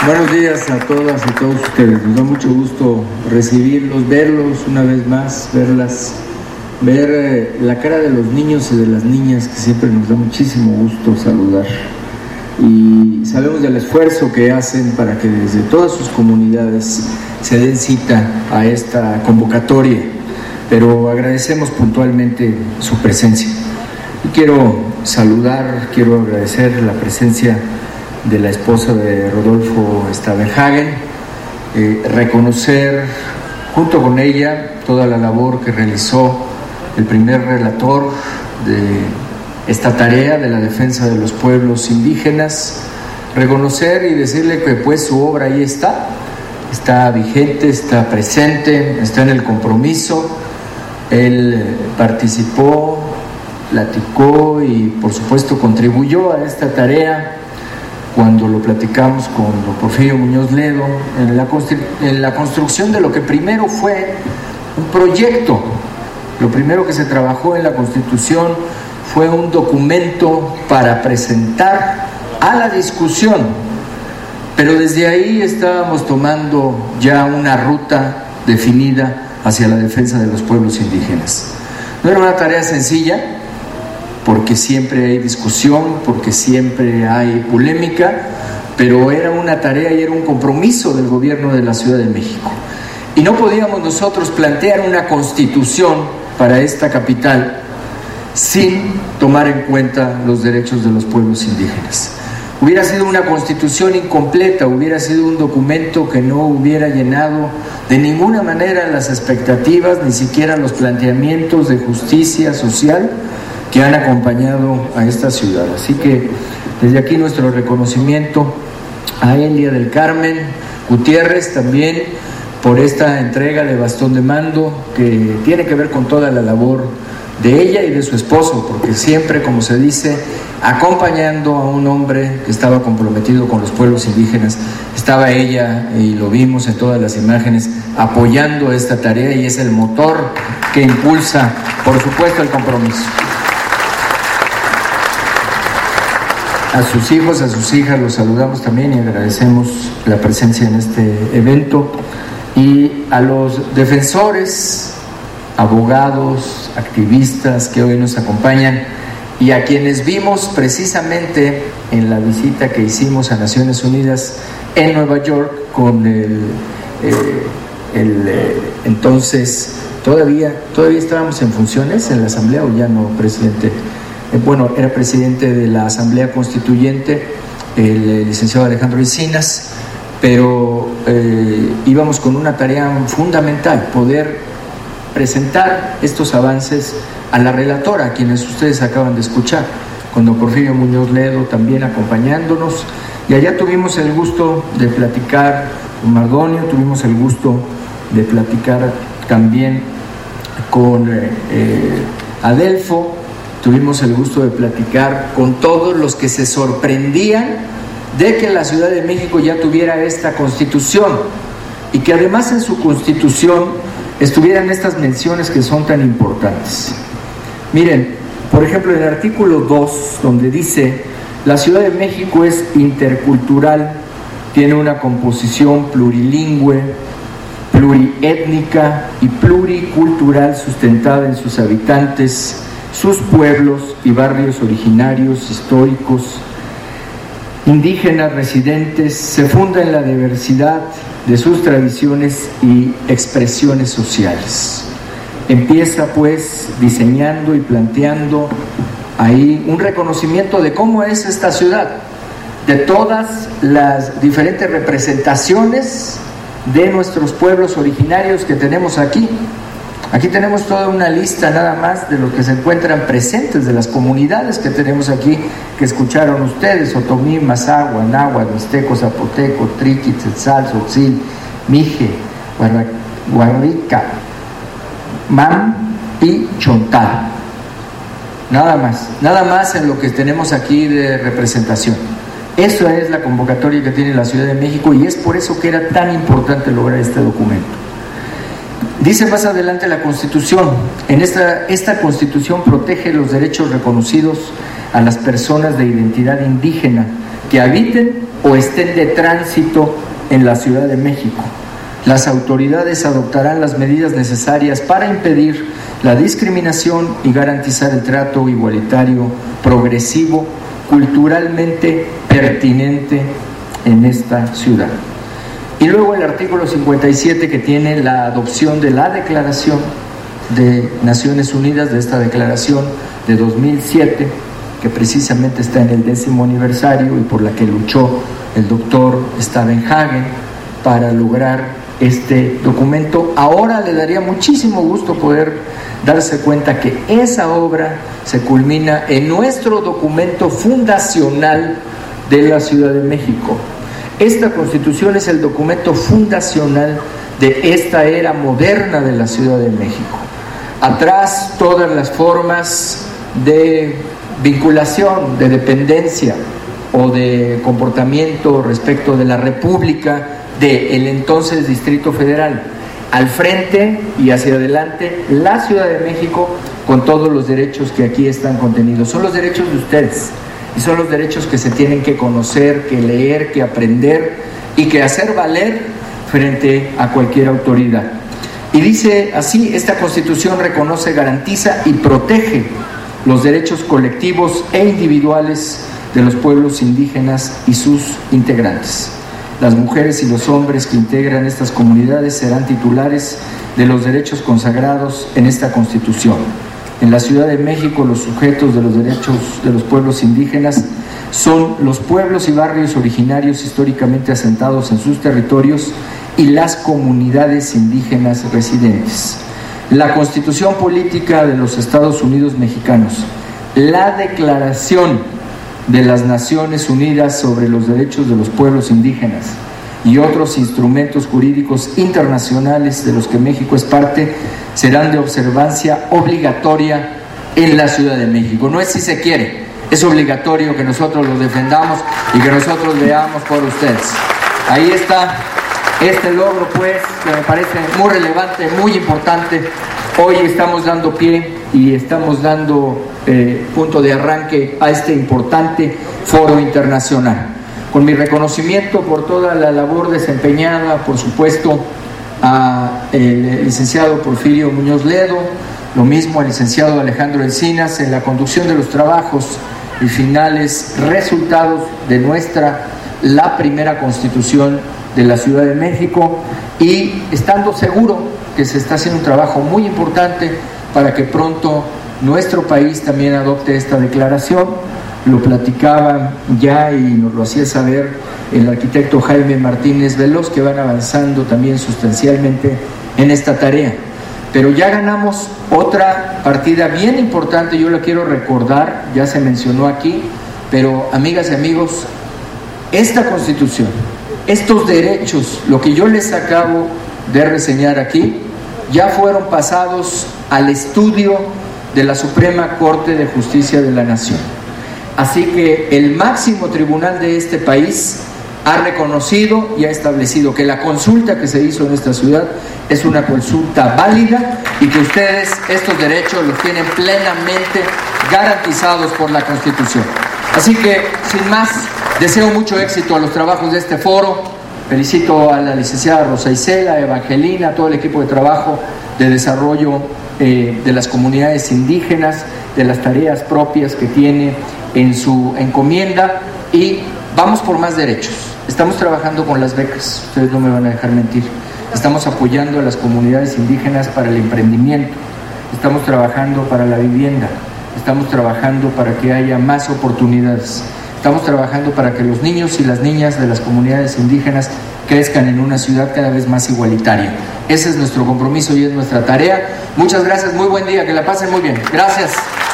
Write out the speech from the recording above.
Buenos días a todas y todos ustedes. Nos da mucho gusto recibirlos, verlos una vez más, ver la cara de los niños y de las niñas, que siempre nos da muchísimo gusto saludar. Y sabemos del esfuerzo que hacen para que desde todas sus comunidades se den cita a esta convocatoria, pero agradecemos puntualmente su presencia. Y quiero agradecer la presencia de la esposa de Rodolfo Staudenhagen, reconocer junto con ella toda la labor que realizó el primer relator de esta tarea de la defensa de los pueblos indígenas, reconocer y decirle que pues su obra ahí está vigente, está presente, está en el compromiso. Él participó, platicó y por supuesto contribuyó a esta tarea cuando lo platicamos con don Porfirio Muñoz Ledo en la construcción de lo que primero fue un proyecto. Lo primero que se trabajó en la Constitución fue un documento para presentar a la discusión, pero desde ahí estábamos tomando ya una ruta definida hacia la defensa de los pueblos indígenas. No era una tarea sencilla, porque siempre hay discusión, porque siempre hay polémica, pero era una tarea y era un compromiso del gobierno de la Ciudad de México. Y no podíamos nosotros plantear una constitución para esta capital sin tomar en cuenta los derechos de los pueblos indígenas. Hubiera sido una constitución incompleta, hubiera sido un documento que no hubiera llenado de ninguna manera las expectativas, ni siquiera los planteamientos de justicia social que han acompañado a esta ciudad. Así que desde aquí nuestro reconocimiento a Elia del Carmen Gutiérrez también por esta entrega de bastón de mando que tiene que ver con toda la labor de ella y de su esposo, porque siempre, como se dice, acompañando a un hombre que estaba comprometido con los pueblos indígenas, estaba ella, y lo vimos en todas las imágenes, apoyando esta tarea, y es el motor que impulsa, por supuesto, el compromiso. A sus hijos, a sus hijas los saludamos también y agradecemos la presencia en este evento. Y a los defensores, abogados, activistas que hoy nos acompañan y a quienes vimos precisamente en la visita que hicimos a Naciones Unidas en Nueva York con entonces, todavía estábamos en funciones en la Asamblea, o ya no, presidente. Bueno, era presidente de la Asamblea Constituyente, el licenciado Alejandro Encinas, pero íbamos con una tarea fundamental, poder presentar estos avances a la relatora, a quienes ustedes acaban de escuchar, con don Porfirio Muñoz Ledo también acompañándonos, y allá tuvimos el gusto de platicar con Mardonio, tuvimos el gusto de platicar también con Adelfo, tuvimos el gusto de platicar con todos los que se sorprendían de que la Ciudad de México ya tuviera esta Constitución y que además en su Constitución estuvieran estas menciones que son tan importantes. Miren, por ejemplo, en el artículo 2, donde dice: la Ciudad de México es intercultural, tiene una composición plurilingüe, pluriétnica y pluricultural sustentada en sus habitantes, sus pueblos y barrios originarios, históricos, indígenas, residentes, se funda en la diversidad de sus tradiciones y expresiones sociales. Empieza pues diseñando y planteando ahí un reconocimiento de cómo es esta ciudad, de todas las diferentes representaciones de nuestros pueblos originarios que tenemos aquí. Aquí tenemos toda una lista nada más de los que se encuentran presentes, de las comunidades que tenemos aquí, que escucharon ustedes: Otomí, Mazahua, Náhuatl, Mixteco, Zapoteco, Triqui, Tzetzal, Tzotzil, Mije, Huarrica, Mam y Chontal. Nada más en lo que tenemos aquí de representación. Eso es la convocatoria que tiene la Ciudad de México, y es por eso que era tan importante lograr este documento. Dice más adelante la Constitución: esta Constitución protege los derechos reconocidos a las personas de identidad indígena que habiten o estén de tránsito en la Ciudad de México. Las autoridades adoptarán las medidas necesarias para impedir la discriminación y garantizar el trato igualitario, progresivo, culturalmente pertinente en esta ciudad. Y luego el artículo 57, que tiene la adopción de la Declaración de Naciones Unidas, de esta declaración de 2007, que precisamente está en el 10º aniversario y por la que luchó el doctor Stavenhagen para lograr este documento. Ahora le daría muchísimo gusto poder darse cuenta que esa obra se culmina en nuestro documento fundacional de la Ciudad de México. Esta Constitución es el documento fundacional de esta era moderna de la Ciudad de México. Atrás todas las formas de vinculación, de dependencia o de comportamiento respecto de la República del entonces Distrito Federal. Al frente y hacia adelante la Ciudad de México con todos los derechos que aquí están contenidos. Son los derechos de ustedes y son los derechos que se tienen que conocer, que leer, que aprender y que hacer valer frente a cualquier autoridad. Y dice así: esta Constitución reconoce, garantiza y protege los derechos colectivos e individuales de los pueblos indígenas y sus integrantes. Las mujeres y los hombres que integran estas comunidades serán titulares de los derechos consagrados en esta Constitución. En la Ciudad de México, los sujetos de los derechos de los pueblos indígenas son los pueblos y barrios originarios históricamente asentados en sus territorios y las comunidades indígenas residentes. La Constitución Política de los Estados Unidos Mexicanos, la Declaración de las Naciones Unidas sobre los Derechos de los Pueblos Indígenas y otros instrumentos jurídicos internacionales de los que México es parte serán de observancia obligatoria en la Ciudad de México. No es si se quiere, es obligatorio que nosotros los defendamos y que nosotros veamos por ustedes. Ahí está este logro, pues, que me parece muy relevante, muy importante. Hoy estamos dando pie y estamos dando punto de arranque a este importante foro internacional. Con mi reconocimiento por toda la labor desempeñada, por supuesto, al licenciado Porfirio Muñoz Ledo, lo mismo al licenciado Alejandro Encinas en la conducción de los trabajos y finales resultados de la primera Constitución de la Ciudad de México, y estando seguro que se está haciendo un trabajo muy importante para que pronto nuestro país también adopte esta declaración. Lo platicaba ya y nos lo hacía saber el arquitecto Jaime Martínez Veloz, que van avanzando también sustancialmente en esta tarea. Pero ya ganamos otra partida bien importante, yo la quiero recordar, ya se mencionó aquí, pero amigas y amigos, esta Constitución, estos derechos, lo que yo les acabo de reseñar aquí, ya fueron pasados al estudio de la Suprema Corte de Justicia de la Nación. Así que el máximo tribunal de este país ha reconocido y ha establecido que la consulta que se hizo en esta ciudad es una consulta válida y que ustedes estos derechos los tienen plenamente garantizados por la Constitución. Así que, sin más, deseo mucho éxito a los trabajos de este foro. Felicito a la licenciada Rosa Isela, a Evangelina, a todo el equipo de trabajo de desarrollo de las comunidades indígenas, de las tareas propias que tiene en su encomienda, y vamos por más derechos. Estamos trabajando con las becas, ustedes no me van a dejar mentir. Estamos apoyando a las comunidades indígenas para el emprendimiento, estamos trabajando para la vivienda, estamos trabajando para que haya más oportunidades, estamos trabajando para que los niños y las niñas de las comunidades indígenas crezcan en una ciudad cada vez más igualitaria. Ese es nuestro compromiso y es nuestra tarea. Muchas gracias, muy buen día, que la pasen muy bien. Gracias.